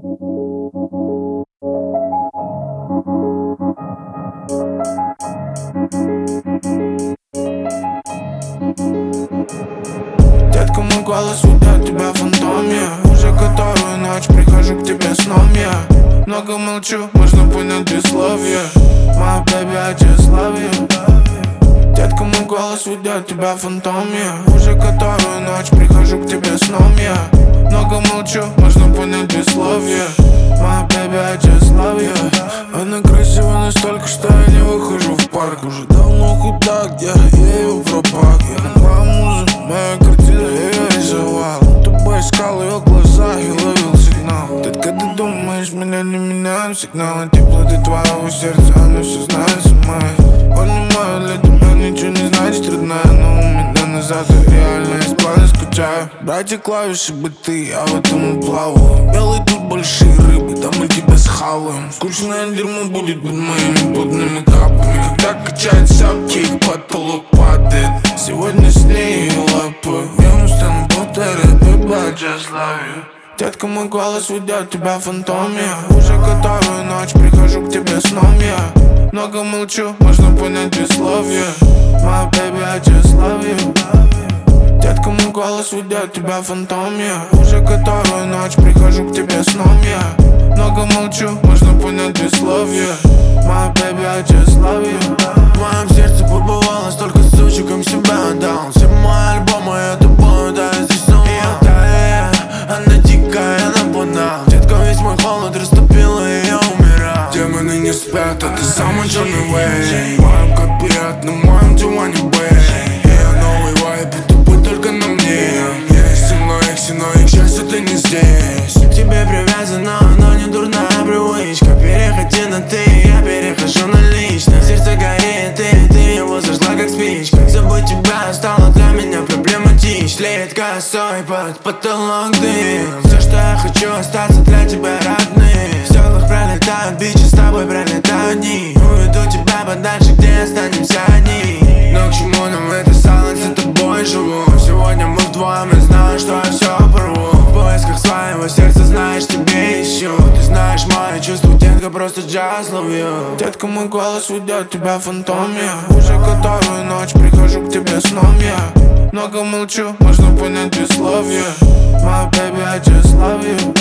Детка, мой голос ведет тебя в фантоме. Уже которую ночь прихожу к тебе сном я. Много молчу, можно понять без словья. My baby, I just love you. Детка, мой голос ведет тебя в фантоме. Уже которую ночь прихожу к тебе сном я. Много молчу, можно понять без словья. My baby, I just love you. Она красива настолько, что я не выхожу в парк. Уже давно куда, где я ее пропак. Я моя муза, моя картина, я ее рисовал. Тобой искал ее глаза и ловил сигнал. Детка, ты думаешь, меня не меняют сигналы. Теплоты твоего сердца, она все знает сама. Понимаю, для тебя ничего не значит, родная. Но у меня назад я реально исправно скучаю. Братья клавиши бы ты, а в этом и плаваю. Белые тут большие рыбы, да мы тебя схаваем. Скучное дерьмо будет под моими плотными капами. Когда качается аптек, потолок падает. Сегодня с ней лапаю. Я устану повторять, baby, I just love you. Детка, мой голос ведет тебя в фантоме. Уже которую ночь прихожу к тебе сном я. Много молчу, можно понять без словья. My baby, I just love you. Детка, мой голос ведет тебя в фантоме. Уже которую ночь прихожу к тебе сном я. Много молчу, можно понять без словья. My baby, I just love you. В моем сердце побывало столько сучек, им себя отдал. Все мои альбомы, я тупой, да, я здесь снова. И тая, она дикая, она банал. Детка, весь мой холод растопила, и я умирал. Демоны не спят, а ты самый черный вей. В моем копират, на моем диване бэй. Я новый вайб, и тупой только на мне. Я из но их счастье ты не здесь. К тебе привязана, но не дурная привычка. Переходи на ты, я перехожу на личность. Сердце горит, и ты его зажгла как спичка. Забыть тебя стало для меня проблематично. Тлеет косой под потолок дым. Все, что я хочу, остаться для тебя родным. В стеклах пролетают бичи, с тобой пролетают дни. Уведу тебя подальше, где останемся одни. Но к чему нам это салон, с тобой живу. Сегодня мы вдвоем, я знаю, что я все порву. В поисках своего сердца, знаешь, тебе ищу. Ты знаешь мои чувства, детка, просто just love you. Детка, мой голос ведет тебя в фантоме. Уже которую ночь прихожу к тебе сном я. Много молчу, можно понять без словья. My baby, I just love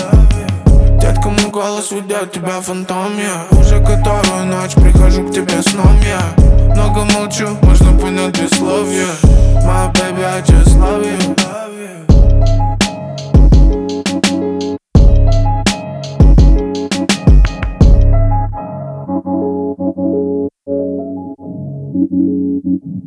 you. Детка, мой голос ведет тебя в фантоме. Уже которую ночь прихожу к тебе сном я. Много молчу, можно понять без словья. My baby, I just love you. Thank you.